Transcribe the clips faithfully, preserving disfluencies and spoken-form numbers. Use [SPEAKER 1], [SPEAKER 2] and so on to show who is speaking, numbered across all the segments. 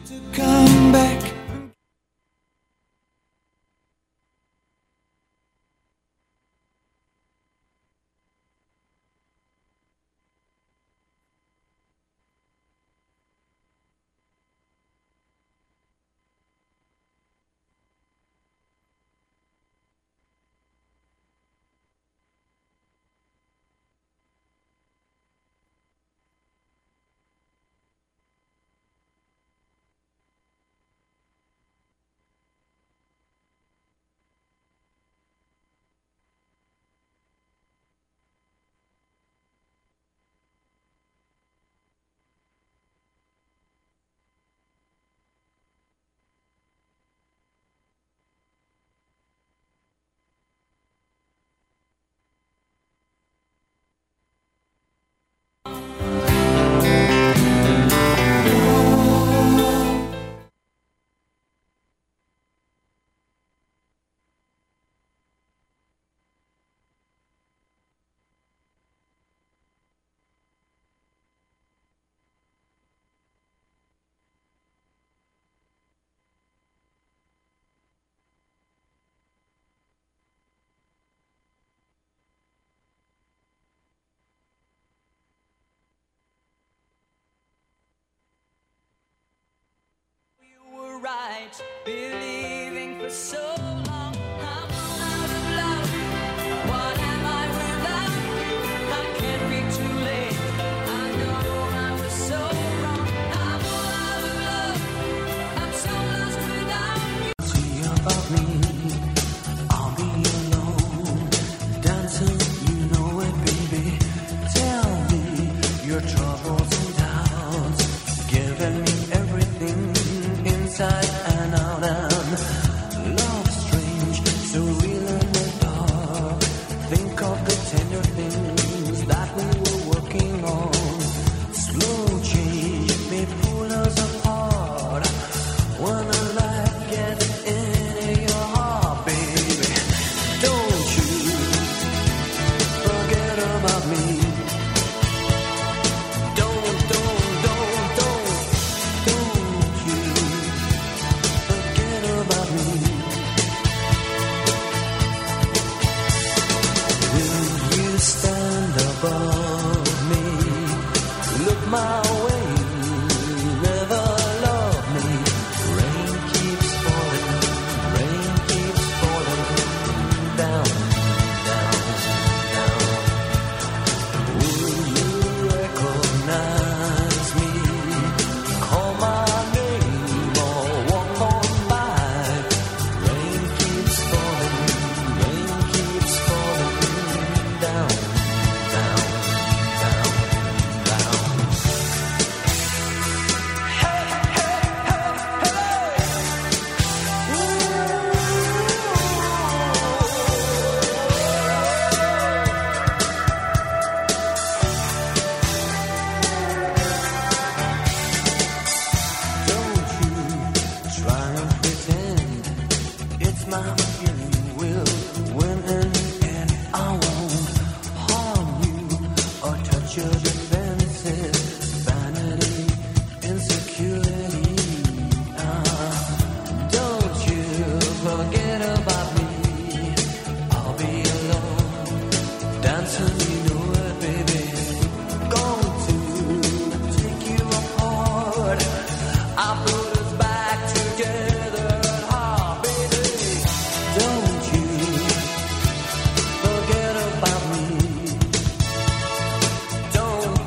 [SPEAKER 1] Believing for so long, I'm out of love. What am I without you? I can't be too late. I know I was so wrong. I'm out of love. I'm so lost without you.
[SPEAKER 2] See about me, I'll be alone, dancing, you know it, baby. Tell me your troubles and doubts, giving me everything inside and out. And love strange, so real in the dark. Think of the tender things that we were working on. Slow change may pull us apart. When the light gets into your heart, baby, don't you forget about me. Don't, don't, don't, don't, don't you forget about me. Will you stand above me? Look my way, never love me. Rain keeps falling, rain keeps falling down, down, down. Will you recognize me? Call my name or walk on by. Rain keeps falling, rain keeps falling down, down, down, down. Hey, hey, hey, hey. Don't you try and pretend it's my feeling will win in the end. I won't harm you or touch your defenses, vanity, insecurity. Ah, don't you forget about me. I'll be alone, dancing, you know it, baby. Going to take you apart. I put us back together. Ah, baby, don't you forget about me. Don't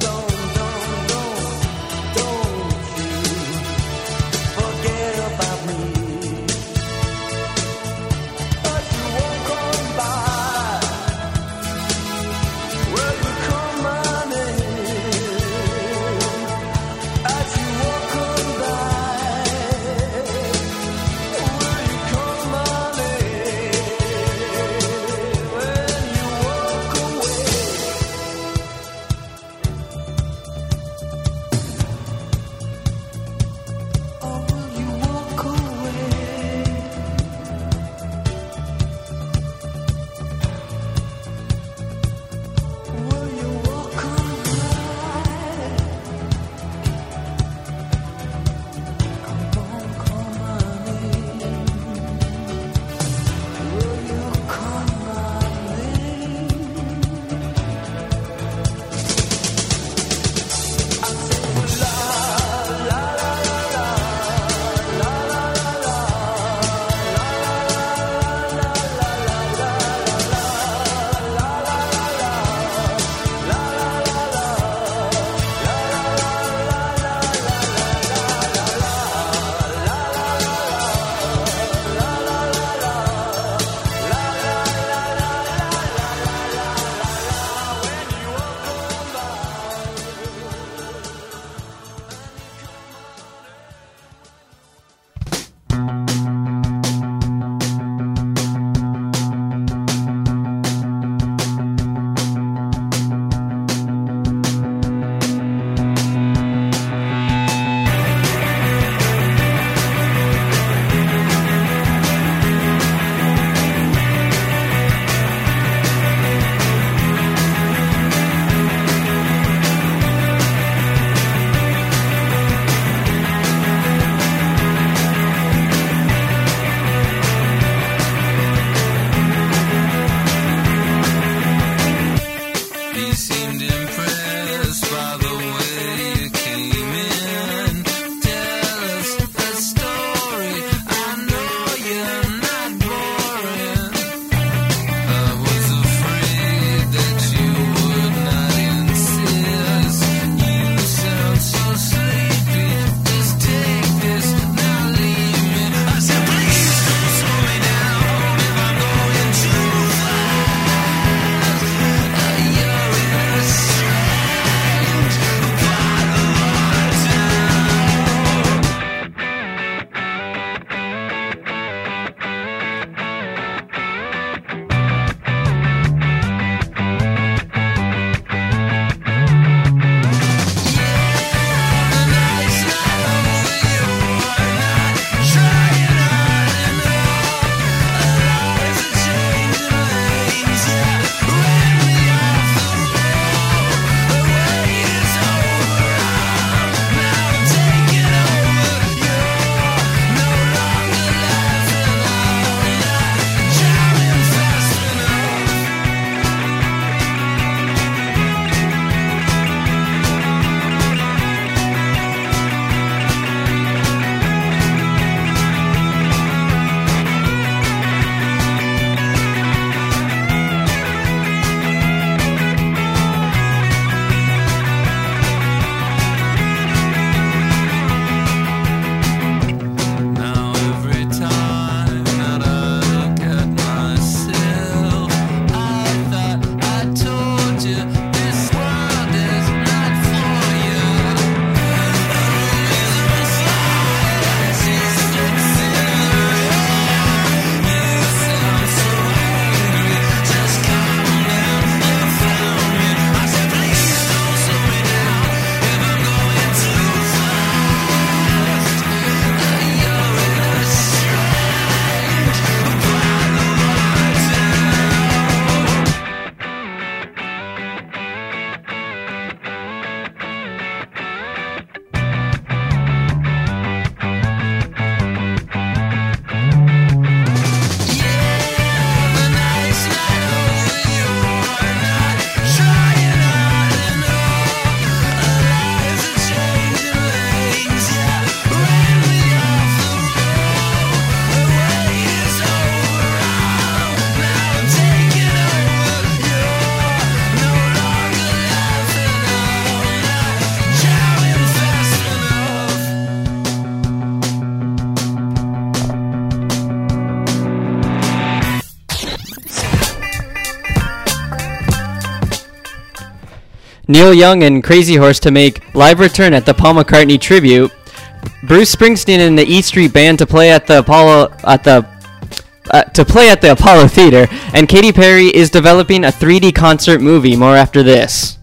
[SPEAKER 3] Neil Young and Crazy Horse to make live return at the Paul McCartney tribute. Bruce Springsteen and the E Street Band to play at the Apollo at the uh, to play at the Apollo Theater, and Katy Perry is developing a three D concert movie. More after this.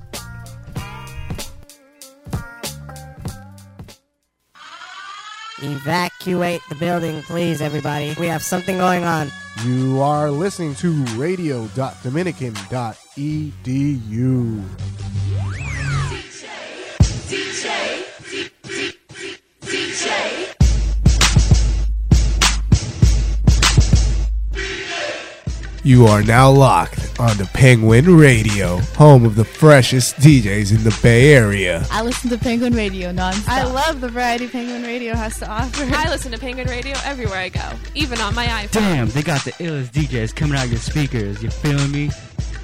[SPEAKER 4] Evacuate the building, please, everybody. We have something going on.
[SPEAKER 5] You are listening to radio dot dominican dot e d u. You are now locked on the Penguin Radio, home of the freshest D Js in the Bay Area.
[SPEAKER 6] I listen to Penguin Radio nonstop.
[SPEAKER 7] I love the variety Penguin Radio has to offer.
[SPEAKER 8] I listen to Penguin Radio everywhere I go, even on my iPhone.
[SPEAKER 9] Damn, they got the illest D Js coming out of your speakers. You feel me?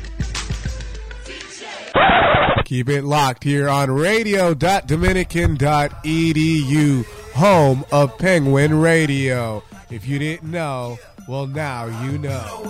[SPEAKER 5] Keep it locked here on radio dot dominican dot e d u, home of Penguin Radio. If you didn't know, well, now you know.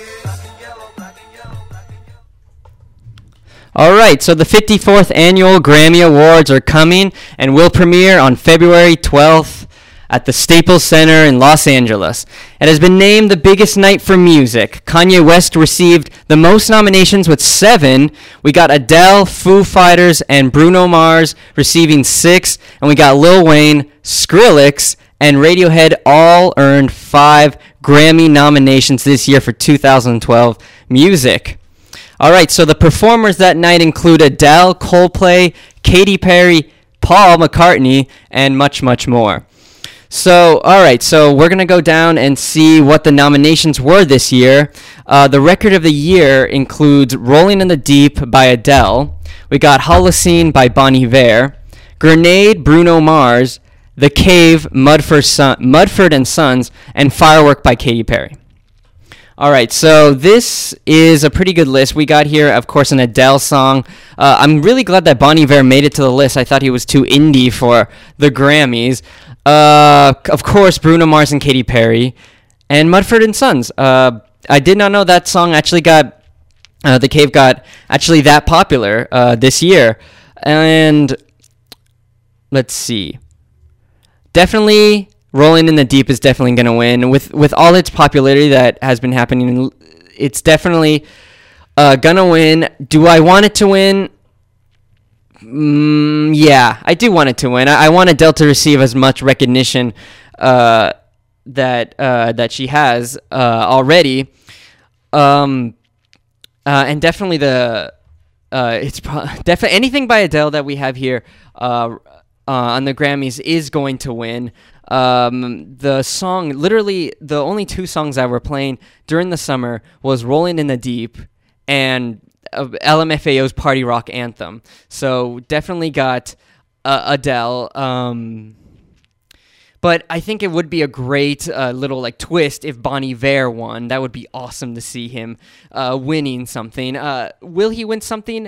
[SPEAKER 3] All right, so the fifty-fourth Annual Grammy Awards are coming and will premiere on February twelfth at the Staples Center in Los Angeles. It has been named the biggest night for music. Kanye West received the most nominations with seven. We got Adele, Foo Fighters, and Bruno Mars receiving six. And we got Lil Wayne, Skrillex, and Radiohead all earned five Grammy nominations this year for two thousand twelve music. All right, so the performers that night include Adele, Coldplay, Katy Perry, Paul McCartney, and much, much more. So, all right, so we're going to go down and see what the nominations were this year. Uh, the record of the year includes Rolling in the Deep by Adele. We got Holocene by Bon Iver. Grenade, Bruno Mars. The Cave, Mudford, Son- Mudford and Sons. And Firework by Katy Perry. All right, so this is a pretty good list. We got here, of course, an Adele song. Uh, I'm really glad that Bon Iver made it to the list. I thought he was too indie for the Grammys. Uh, of course, Bruno Mars and Katy Perry, and Mudford and Sons. Uh, I did not know that song actually got, uh, The Cave got actually that popular uh, this year. And let's see. Definitely, Rolling in the Deep is definitely going to win. With with all its popularity that has been happening, it's definitely uh, going to win. Do I want it to win? Mm, yeah, I do want it to win. I, I want Adele to receive as much recognition uh, that uh, that she has uh, already. Um, uh, and definitely the uh, it's pro- definitely anything by Adele that we have here uh, uh, on the Grammys is going to win. Um, the song, literally the only two songs that were playing during the summer was Rolling in the Deep and uh, L M F A O's Party Rock Anthem. So definitely got uh, Adele. Um, but I think it would be a great uh, little like twist if Bon Iver won. That would be awesome to see him uh, winning something. Uh, will he win something?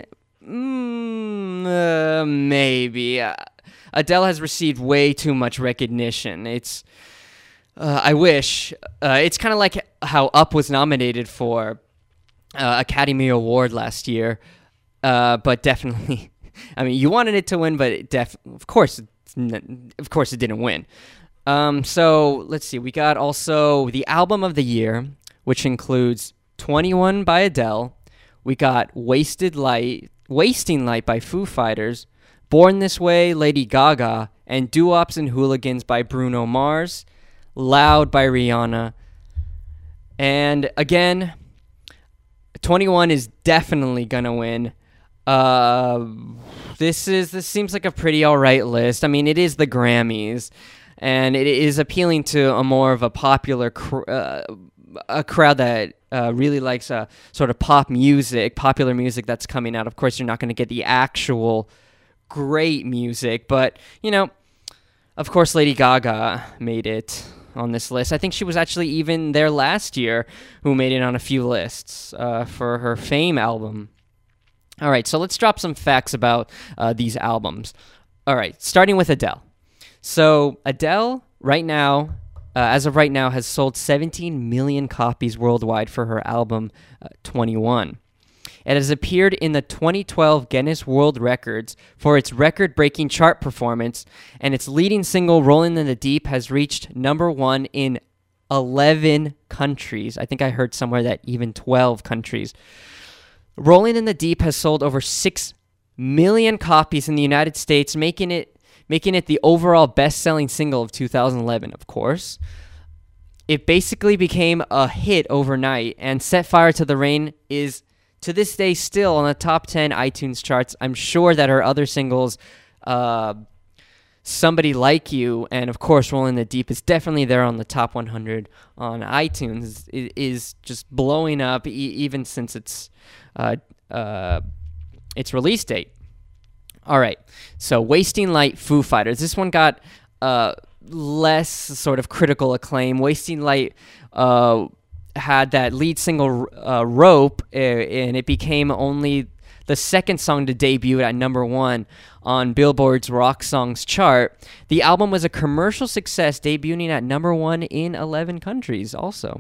[SPEAKER 3] Mm, uh, maybe. Uh, Adele has received way too much recognition. It's, uh, I wish. Uh, it's kind of like how Up was nominated for uh, Academy Award last year, uh, but definitely, I mean, you wanted it to win, but it def- of course, of course, it didn't win. Um, so let's see. We got also the album of the year, which includes twenty-one by Adele. We got Wasted Light, Wasting Light by Foo Fighters. Born This Way, Lady Gaga, and Doo-Wops and Hooligans by Bruno Mars, Loud by Rihanna. And again, twenty-one is definitely gonna win. Uh, this is this seems like a pretty alright list. I mean, it is the Grammys, and it is appealing to a more of a popular cr- uh, a crowd that uh, really likes uh, sort of pop music, popular music that's coming out. Of course, you're not going to get the actual great music, but you know, of course, Lady Gaga made it on this list. I think she was actually even there last year, who made it on a few lists uh, for her Fame album. All right, so let's drop some facts about uh, these albums. All right, starting with Adele. So Adele, right now, uh, as of right now, has sold seventeen million copies worldwide for her album uh, twenty-one. It has appeared in the twenty twelve Guinness World Records for its record-breaking chart performance, and its leading single, Rolling in the Deep, has reached number one in eleven countries. I think I heard somewhere that even twelve countries. Rolling in the Deep has sold over six million copies in the United States, making it making it the overall best-selling single of two thousand eleven, of course. It basically became a hit overnight, and Set Fire to the Rain is, to this day, still on the top ten iTunes charts. I'm sure that her other singles, uh, Somebody Like You, and of course Rolling in the Deep, is definitely there on the top one hundred on iTunes. It is just blowing up, e- even since its, uh, uh, its release date. All right, so Wasting Light, Foo Fighters. This one got uh, less sort of critical acclaim. Wasting Light uh, had that lead single, uh, Rope, uh, and it became only the second song to debut at number one on Billboard's Rock Songs chart. The album was a commercial success, debuting at number one in eleven countries also.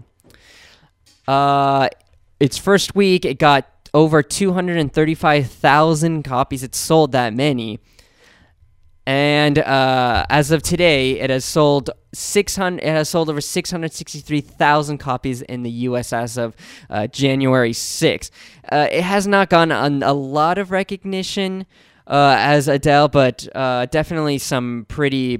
[SPEAKER 3] Uh, its first week, it got over two hundred thirty-five thousand copies. It sold that many. And uh, as of today, it has sold six hundred. It has sold over six hundred sixty-three thousand copies in the U S as of uh, January sixth. Uh, it has not gotten a, a lot of recognition uh, as Adele, but uh, definitely some pretty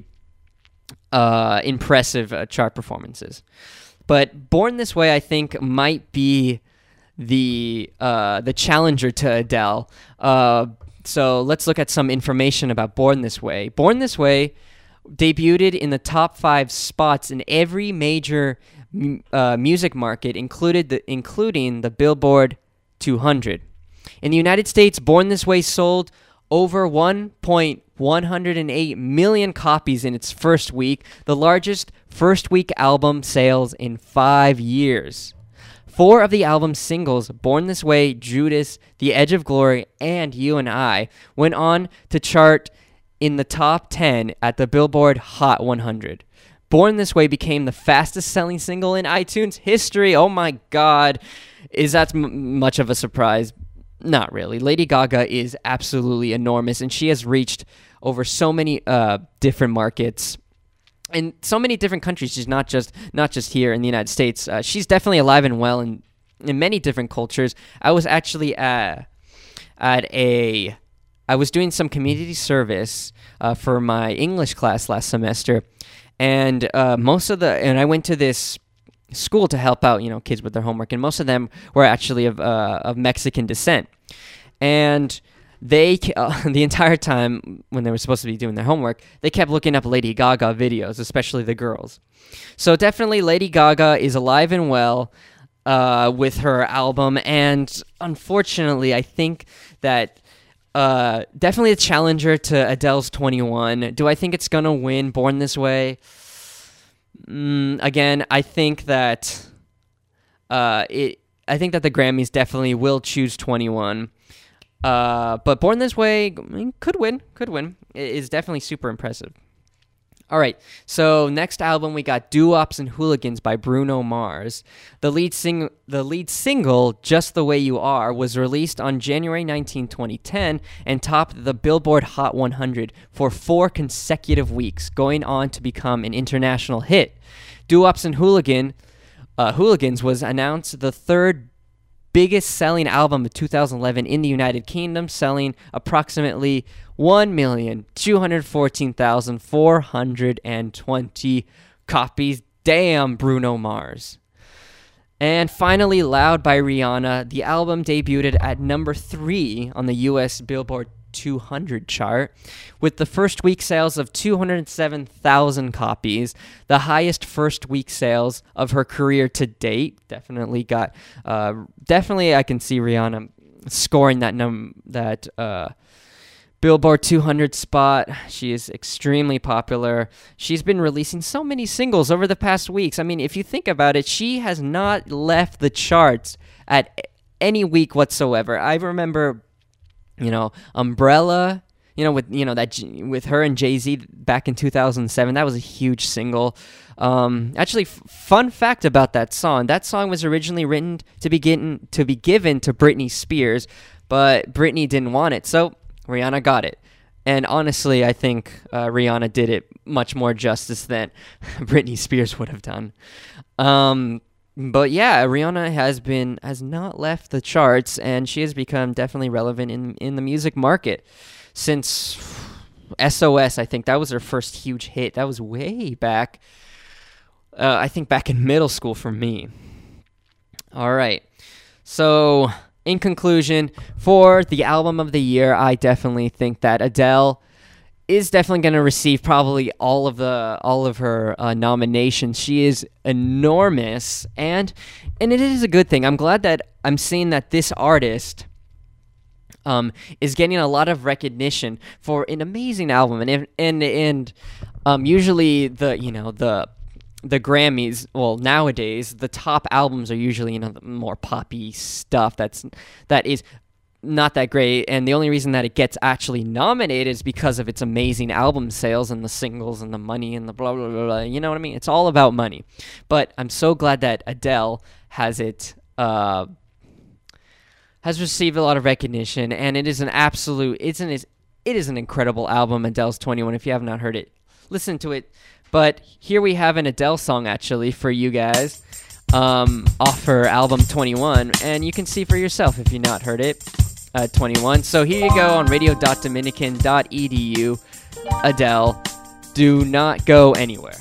[SPEAKER 3] uh, impressive uh, chart performances. But Born This Way, I think, might be the uh, the challenger to Adele. Uh, so let's look at some information about Born This Way. Born This Way debuted in the top five spots in every major uh, music market, included the, including the Billboard two hundred. In the United States, Born This Way sold over one point one oh eight million copies in its first week, the largest first-week album sales in five years. Four of the album's singles, Born This Way, Judas, The Edge of Glory, and You and I, went on to chart in the top ten at the Billboard Hot one hundred. Born This Way became the fastest-selling single in iTunes history. Oh my God. Is that m- much of a surprise? Not really. Lady Gaga is absolutely enormous, and she has reached over so many uh, different markets in so many different countries. She's not just not just here in the United States. Uh, she's definitely alive and well in in many different cultures. I was actually at at a I was doing some community service uh, for my English class last semester, and uh, most of the and I went to this school to help out, you know, kids with their homework, and most of them were actually of uh, of Mexican descent, and they uh, the entire time when they were supposed to be doing their homework, they kept looking up Lady Gaga videos, especially the girls. So definitely Lady Gaga is alive and well uh, with her album, and unfortunately, I think that uh, definitely a challenger to Adele's twenty-one. Do I think it's gonna win Born This Way? Mm, again, I think that uh, it. I think that the Grammys definitely will choose twenty-one. Uh, but Born This Way, I mean, could win. Could win. It is definitely super impressive. All right. So next album we got Doo-Wops and Hooligans by Bruno Mars. The lead sing the lead single Just the Way You Are was released on January nineteenth, twenty ten, and topped the Billboard Hot one hundred for four consecutive weeks, going on to become an international hit. Doo-Wops and Hooligan uh, Hooligans was announced the third biggest selling album of two thousand eleven in the United Kingdom, selling approximately one million two hundred fourteen thousand four hundred twenty copies. Damn, Bruno Mars. And finally, Loud by Rihanna. The album debuted at number three on the U S Billboard two hundred chart, with the first week sales of two hundred seven thousand copies, the highest first week sales of her career to date. Definitely got, uh, definitely I can see Rihanna scoring that num that uh, Billboard two hundred spot. She is extremely popular. She's been releasing so many singles over the past weeks. I mean, if you think about it, she has not left the charts at any week whatsoever. I remember, you know, Umbrella, you know, with you know that J- with her and Jay-Z back in two thousand seven. That was a huge single. Um, actually, f- fun fact about that song: that song was originally written to be given to be given to Britney Spears, but Britney didn't want it, so Rihanna got it. And honestly, I think uh, Rihanna did it much more justice than Britney Spears would have done. Um, but yeah, Rihanna has been has not left the charts, and she has become definitely relevant in in the music market since S O S. I think that was her first huge hit. That was way back. Uh, I think back in middle school for me. All right, so in conclusion, for the album of the year, I definitely think that Adele is definitely going to receive probably all of the all of her uh, nominations. She is enormous, and and it is a good thing. I'm glad that I'm seeing that this artist um, is getting a lot of recognition for an amazing album, and and and um, usually the you know the the Grammys, well, nowadays the top albums are usually you know the more poppy stuff that's that is not that great, and the only reason that it gets actually nominated is because of its amazing album sales and the singles and the money and the blah blah blah blah. You know what I mean? It's all about money. But I'm so glad that Adele has it uh, has received a lot of recognition, and it is an absolute it's an it is an incredible album. Adele's twenty-one. If you have not heard it, listen to it. But here we have an Adele song actually for you guys um, off her album twenty-one, and you can see for yourself if you've not heard it. Uh, twenty-one. So here you go on radio dot dominican dot e d u. Adele, do not go anywhere.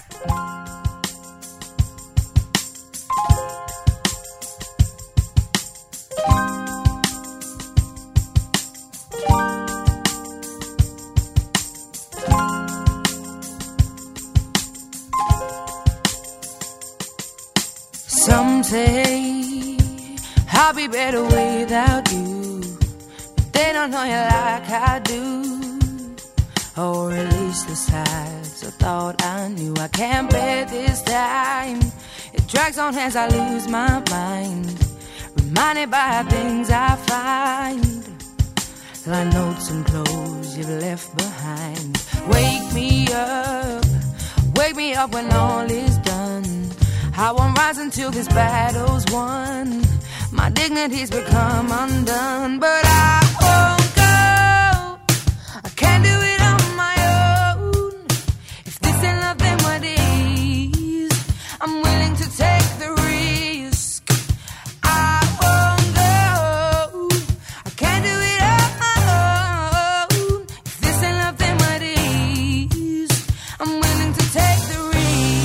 [SPEAKER 1] Some say I'll be better without you. They don't know you like I do, or at least the sides I thought I knew. I can't bear this time. It drags on as I lose my mind, reminded by things I find, like notes and clothes you've left behind. Wake me up, wake me up when all is done. I won't rise until this battle's won. My dignity's become undone, but I won't go. I can't do it on my own. If this ain't love, then what is? I'm willing to take the risk. I won't go. I can't do it on my own. If this ain't love, then what is? I'm willing to take the risk.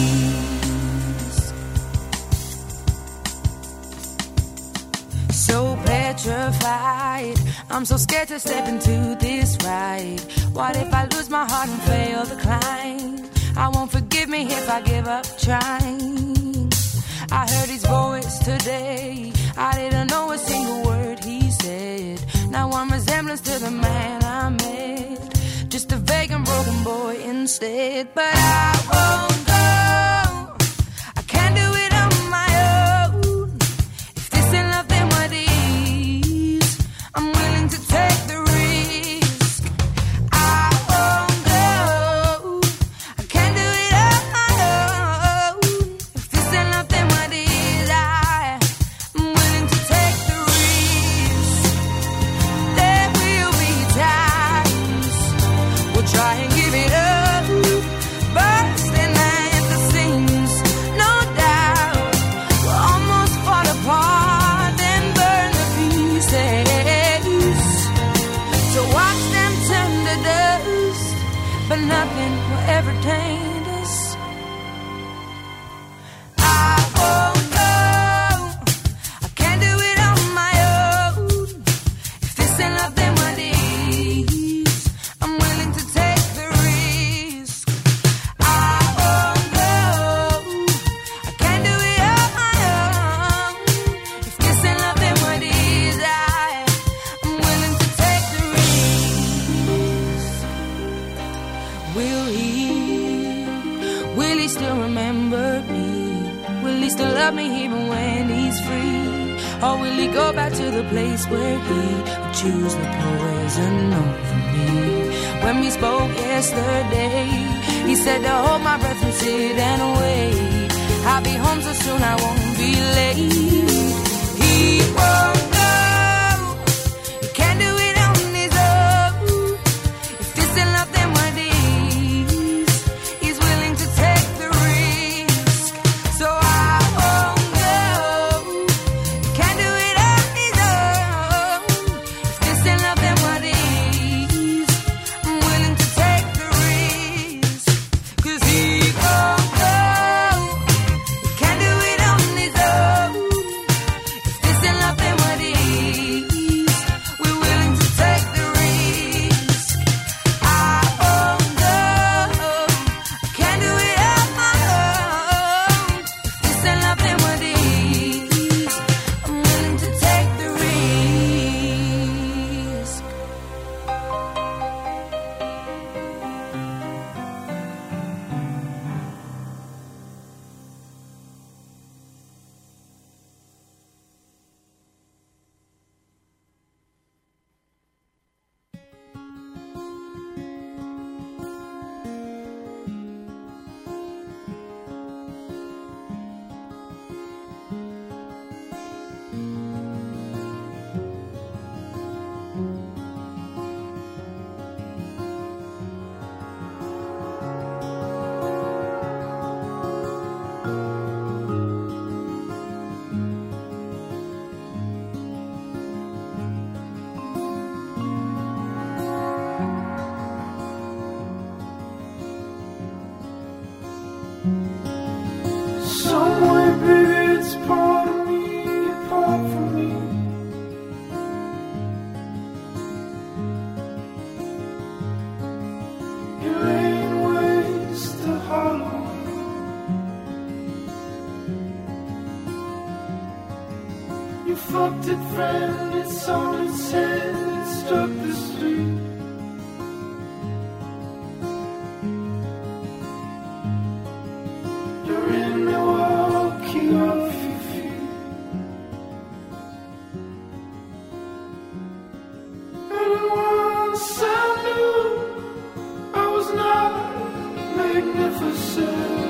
[SPEAKER 1] So petrified, I'm so scared to step into this ride. What if I lose my heart and fail the climb? I won't forgive me if I give up trying. I heard his voice today, I didn't know a single word he said. Now I'm resemblance to the man I met, just a vague and broken boy instead. But I won't go, I can't do it on my own. If this ain't love, then what is? I'm willing to take the risk. I won't go, I can't do it on my own. If this ain't love, then what is? I am willing to take the risk. There will be times we'll try and give it up, bursting at the seams, no doubt. We'll almost fall apart and burn the pieces. So watch them turn to dust, but nothing will ever taint us. I won't go, I can't do it on my own. If this ain't love, then what is? I'm willing to take the risk. I won't go, I can't do it on my own. If this ain't love, then what is? I am willing to take the risk. Will he, will he still remember me? Will he still love me even when he's free? Or will he go back to the place where he would choose the poison over me? When we spoke yesterday, he said to hold my breath and sit and wait. I'll be home so soon I won't be late. He won't go, he can't do it on his own. If this ain't love, then what is? He's willing to take the risk. So I won't go, he can't do it on his own. If this ain't love, then what is? I'm willing to take the risk. Cause he won't go, he can't do it on his own. If this ain't love, then what is? We're willing to take the risk. I won't go, I can't do it on my own. If this ain't love, then what is? I'm willing to take the risk.
[SPEAKER 2] Somewhere, baby, it's part of me, apart from me. It ain't ways to hollow. You fucked it, friend, it's on its head, it struck the street. You're in Milwaukee off your feet. And once I knew I was not magnificent.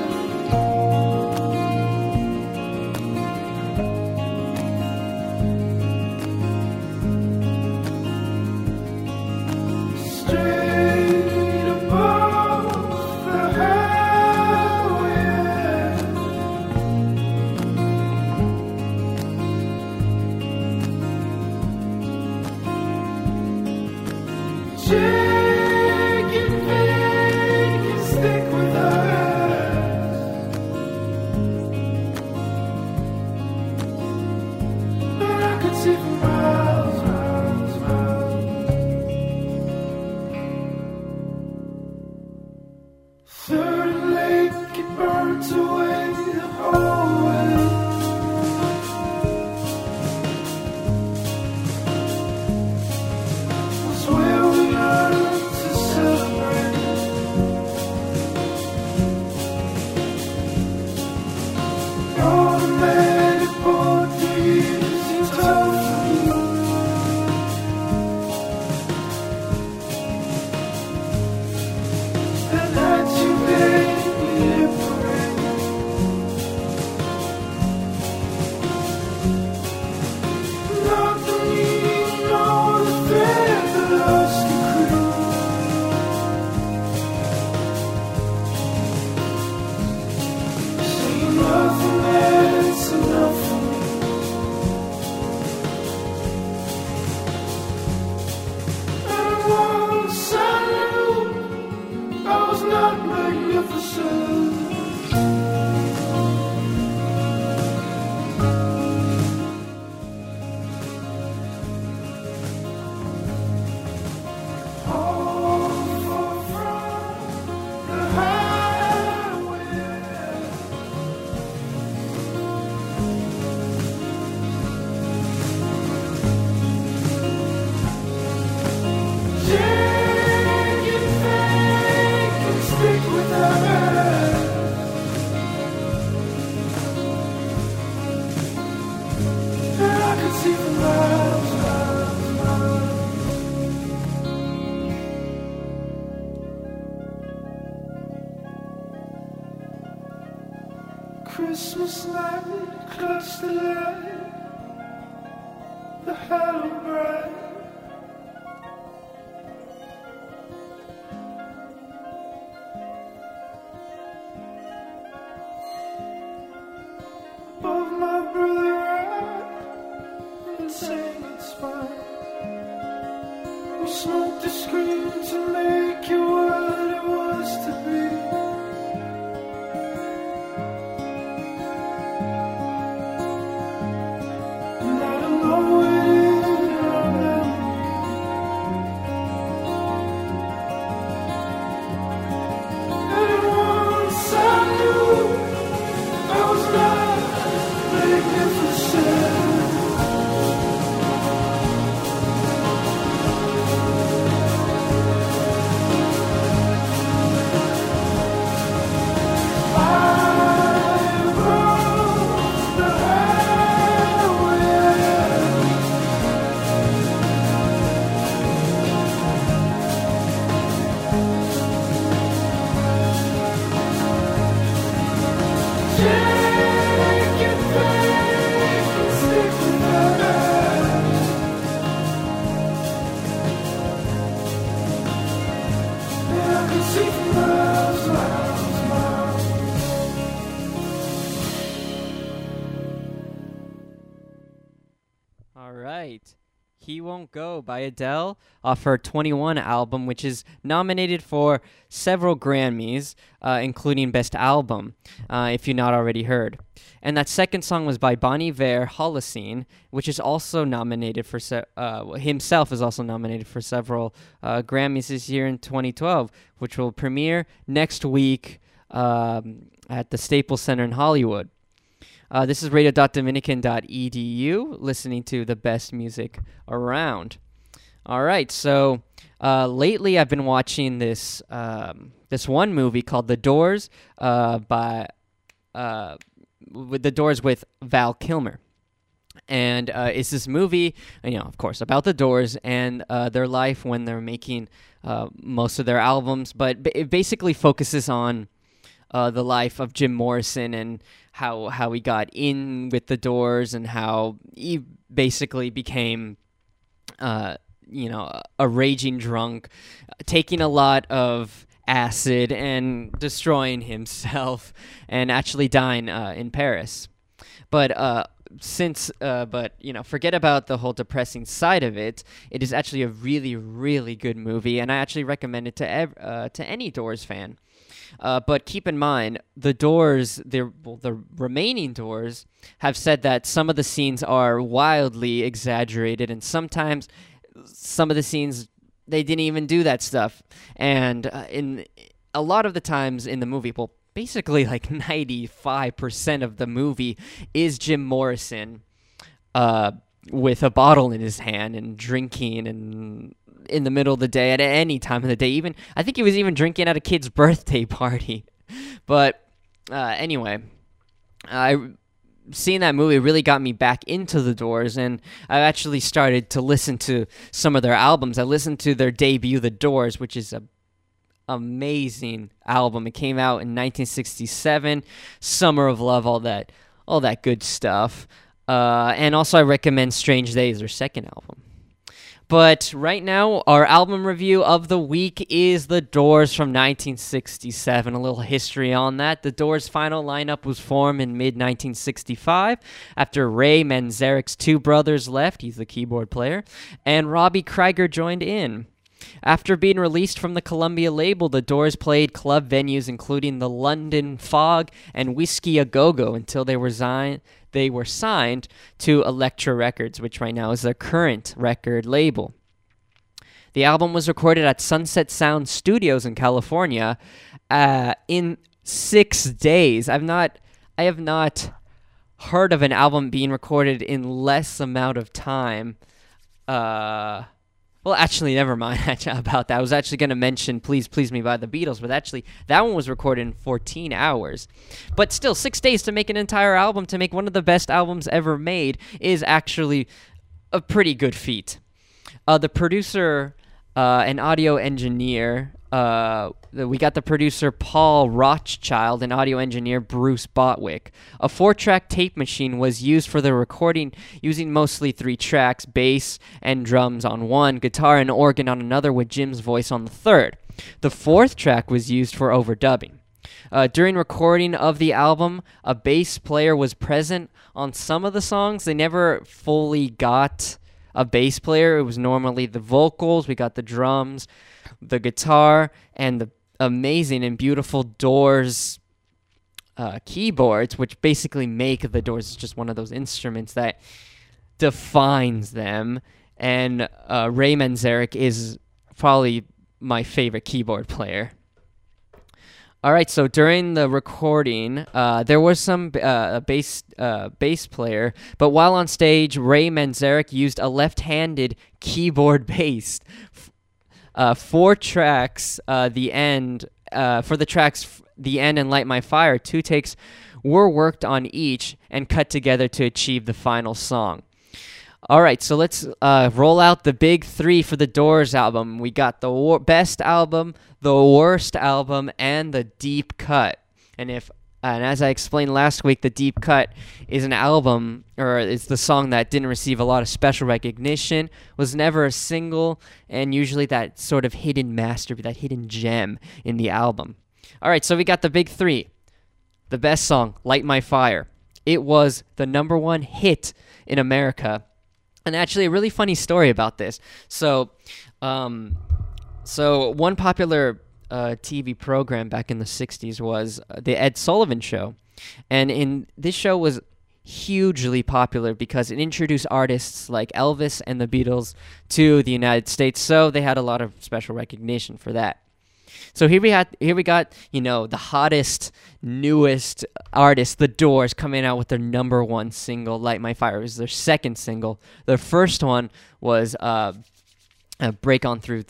[SPEAKER 2] Straight above the highway. Shake and bake and stick with us. But I could see for miles, miles, miles. Third and Lake, it burnt away the whole way. Was where we learned Christmas night, clutch the light, the hollow bright. Above my brother right, insane and spine. We smoked a screen to make you what it was to be.
[SPEAKER 3] All right. He Won't Go by Adele off her twenty-one album, which is nominated for several Grammys, uh, including Best Album, uh, if you've not already heard. And that second song was by Bon Iver, Holocene, which is also nominated for, se- uh, himself is also nominated for several uh, Grammys this year in twenty twelve, which will premiere next week um, at the Staples Center in Hollywood. Uh, this is radio dot dominican dot e d u, listening to the best music around. All right, so uh, lately I've been watching this um, this one movie called The Doors uh, by uh, with The Doors with Val Kilmer. And uh, it's this movie, you know, of course, about the Doors and uh, their life when they're making uh, most of their albums, but b- it basically focuses on Uh, the life of Jim Morrison and how how he got in with the Doors and how he basically became, uh, you know, a raging drunk, taking a lot of acid and destroying himself and actually dying uh, in Paris. But uh, since, uh, but you know, forget about the whole depressing side of it. It is actually a really, really good movie, and I actually recommend it to ev- uh, to any Doors fan. Uh, but keep in mind, the Doors, the well, the remaining Doors, have said that some of the scenes are wildly exaggerated, and sometimes some of the scenes they didn't even do that stuff. And uh, in a lot of the times in the movie, well, basically like ninety-five percent of the movie is Jim Morrison uh, with a bottle in his hand and drinking and in the middle of the day, at any time of the day. Even I think he was even drinking at a kid's birthday party. But uh, anyway, I seeing that movie really got me back into the Doors, and I actually started to listen to some of their albums. I listened to their debut, The Doors, which is a amazing album. It came out in nineteen sixty-seven, Summer of Love, all that, all that good stuff. Uh, and also, I recommend Strange Days, their second album. But right now, our album review of the week is The Doors from nineteen sixty-seven. A little history on that. The Doors' final lineup was formed in mid nineteen sixty-five after Ray Manzarek's two brothers left, he's the keyboard player, and Robbie Krieger joined in. After being released from the Columbia label, the Doors played club venues including the London Fog and Whiskey A Go Go until they were signed. They were signed to Elektra Records, which right now is their current record label. The album was recorded at Sunset Sound Studios in California uh, in six days. I've not, I have not heard of an album being recorded in less amount of time. Uh, well, actually, never mind about that. I was actually going to mention Please Please Me by the Beatles, but actually, that one was recorded in fourteen hours. But still, six days to make an entire album, to make one of the best albums ever made, is actually a pretty good feat. Uh, the producer uh, an audio engineer. Uh, the- we got the producer Paul Rothschild and audio engineer Bruce Botwick. A four-track tape machine was used for the recording, using mostly three tracks, bass and drums on one, guitar and organ on another, with Jim's voice on the third. The fourth track was used for overdubbing. Uh, during recording of the album, a bass player was present on some of the songs. They never fully got a bass player. It was normally the vocals, we got the drums, the guitar, and the amazing and beautiful Doors uh, keyboards, which basically make the Doors just one of those instruments that defines them. And uh, Ray Manzarek is probably my favorite keyboard player. All right, so during the recording, uh, there was some uh, a bass uh, bass player, but while on stage, Ray Manzarek used a left-handed keyboard bass. Uh, four tracks, uh, the end, uh, for the tracks, f- the end and Light My Fire, two takes were worked on each and cut together to achieve the final song. All right, so let's uh, roll out the big three for the Doors album. We got the wor- best album, the worst album, and the deep cut. And if and as I explained last week, the deep cut is an album, or it's the song that didn't receive a lot of special recognition, was never a single, and usually that sort of hidden masterpiece, that hidden gem in the album. All right, so we got the big three. The best song, Light My Fire. It was the number one hit in America. And actually, a really funny story about this. So, um, so one popular uh, T V program back in the sixties was uh, the Ed Sullivan Show, and in this show was hugely popular because it introduced artists like Elvis and the Beatles to the United States. So they had a lot of special recognition for that. So here we had, here we got, you know, the hottest, newest artist, The Doors, coming out with their number one single, "Light My Fire." It was their second single. Their first one was uh, uh, "Break On Through,"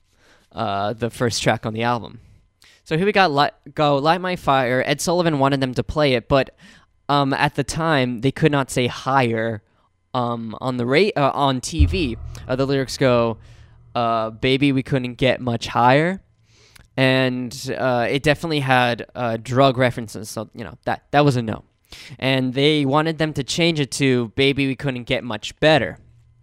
[SPEAKER 3] uh, the first track on the album. So here we got Light, "Go Light My Fire." Ed Sullivan wanted them to play it, but um, at the time they could not say higher um, on the ra- uh, on T V. Uh, the lyrics go, uh, "Baby, we couldn't get much higher." And uh, it definitely had uh, drug references, so, you know, that, that was a no. And they wanted them to change it to "Baby, we couldn't get much better."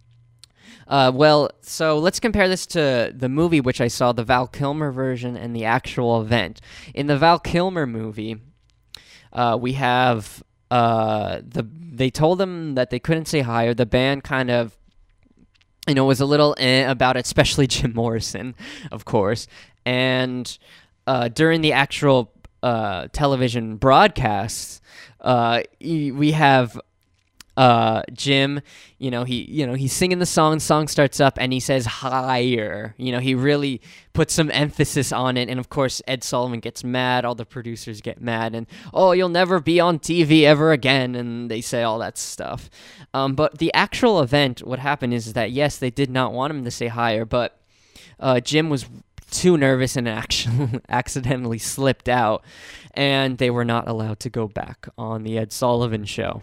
[SPEAKER 3] Uh, well, so let's compare this to the movie, which I saw, the Val Kilmer version and the actual event. In the Val Kilmer movie, uh, we have uh, the they told them that they couldn't say higher. The band kind of, you know, was a little eh about it, especially Jim Morrison, of course. And uh, during the actual uh, television broadcasts, uh, we have uh, Jim. You know, he you know he's singing the song. Song starts up, and he says higher. You know, he really puts some emphasis on it. And of course, Ed Sullivan gets mad. All the producers get mad, and oh, you'll never be on T V ever again. And they say all that stuff. Um, but the actual event, what happened is that yes, they did not want him to say higher, but uh, Jim was too nervous and actually accidentally slipped out, and they were not allowed to go back on the Ed Sullivan Show.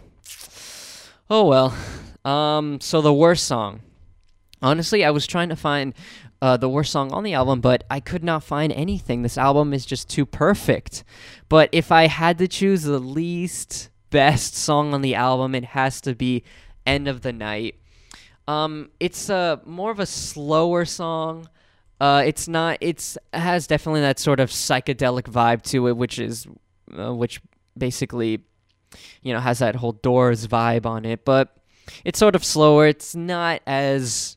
[SPEAKER 3] Oh well. Um, so the worst song. Honestly, I was trying to find uh, the worst song on the album, but I could not find anything. This album is just too perfect. But if I had to choose the least best song on the album, it has to be "End of the Night." Um, it's a more of a slower song. Uh, it's not. It's it has definitely that sort of psychedelic vibe to it, which is, uh, which basically, you know, has that whole Doors vibe on it. But it's sort of slower. It's not as,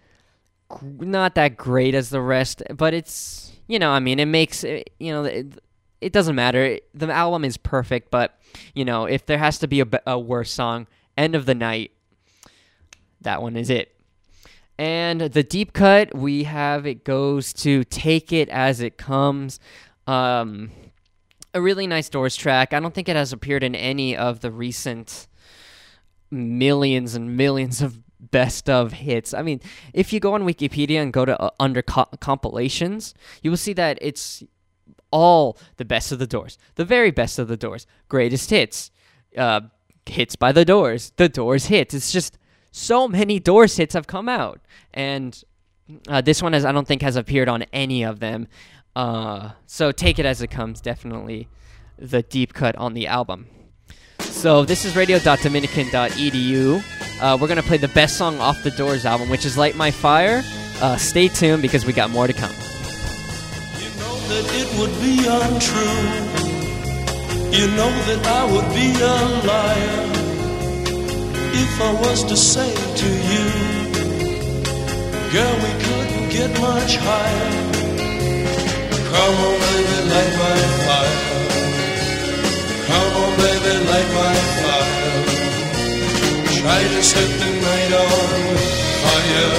[SPEAKER 3] not that great as the rest. But it's, you know, I mean, it makes it, you know, it, it doesn't matter. The album is perfect, but you know, if there has to be a, a worse song, "End of the Night," that one is it. And the deep cut, we have, it goes to "Take It As It Comes." Um, a really nice Doors track. I don't think it has appeared in any of the recent millions and millions of best of hits. I mean, if you go on Wikipedia and go to uh, under co- compilations, you will see that it's all the best of the Doors. The very best of the Doors. Greatest hits. Uh, hits by the Doors. The Doors hits. It's just so many Doors hits have come out, and Uh, this one has I don't think has appeared on any of them. Uh, so take it as it comes. Definitely the deep cut on the album. So this is radio dot dominican dot e d u. Uh, we're gonna play the best song off the Doors album, which is "Light My Fire." Uh, stay tuned because we got more to come.
[SPEAKER 2] You know that it would be untrue. You know that I would be a liar if I was to say to you, girl, we couldn't get much higher. Come on, baby, light my fire. Come on, baby, light my fire. Try to set the night on fire.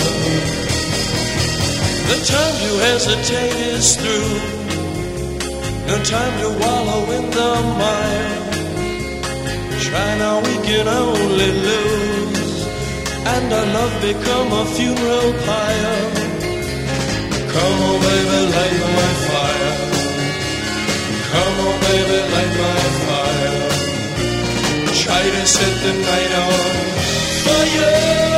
[SPEAKER 2] The time to hesitate is through. No time to wallow in the mire. Try now, we can only lose, and our love become a funeral pyre. Come on, baby, light my fire. Come on, baby, light my fire. Try to set the night on fire.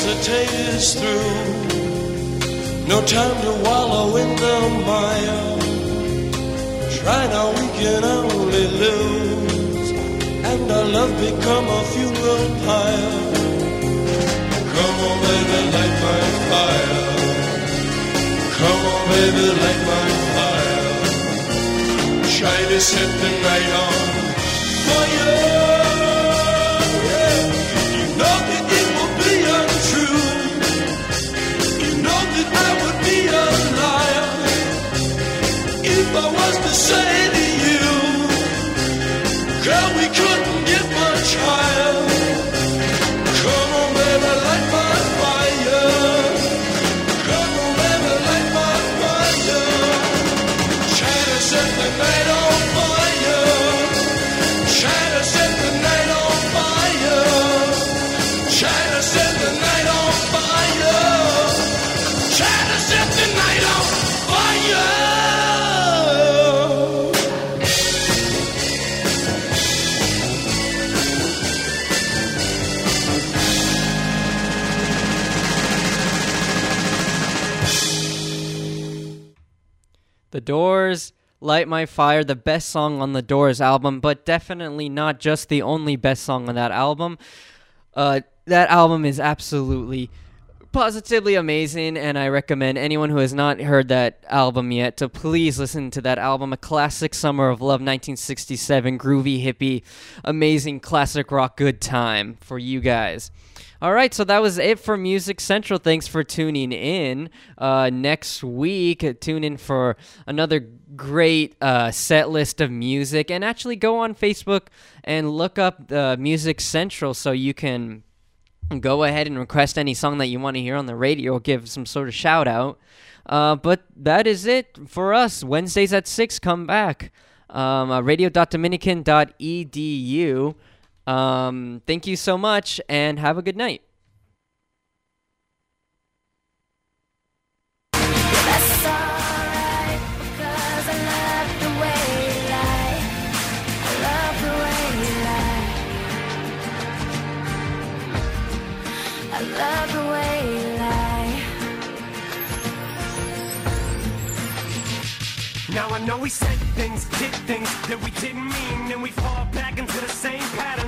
[SPEAKER 2] hesitate is through. No time to wallow in the mire. Try now, we can only lose, and our love become a funeral pyre. Come on, baby, light my fire. Come on, baby, light my fire. Try to set the night on fire. Yeah. You know that it will be untrue. You know that I would be a liar if I was to say to you, girl, we couldn't get much higher. Come on, baby, light my fire. Come on, baby, light my fire. Try to set the night on fire. Try to set the night on fire. Try to set the night on fire. Try to set the night on fire.
[SPEAKER 3] The Doors, Light My Fire, the best song on the Doors album, but definitely not just the only best song on that album. Uh, that album is absolutely, positively amazing, and I recommend anyone who has not heard that album yet to please listen to that album. A classic Summer of Love, nineteen sixty-seven, groovy, hippie, amazing classic rock good time for you guys. All right, so that was it for Music Central. Thanks for tuning in. Uh, next week, tune in for another great uh, set list of music. And actually go on Facebook and look up uh, Music Central so you can go ahead and request any song that you want to hear on the radio or give some sort of shout out. Uh, but that is it for us. Wednesdays at six, come back. Um, uh, radio dot dominican dot e d u. Um, thank you so much, and have a good night.
[SPEAKER 1] That's alright, because I love the way you lie. I love the way you lie. I love the way you lie.
[SPEAKER 10] Now I know we said things, did things that we didn't mean, and we fall back into the same pattern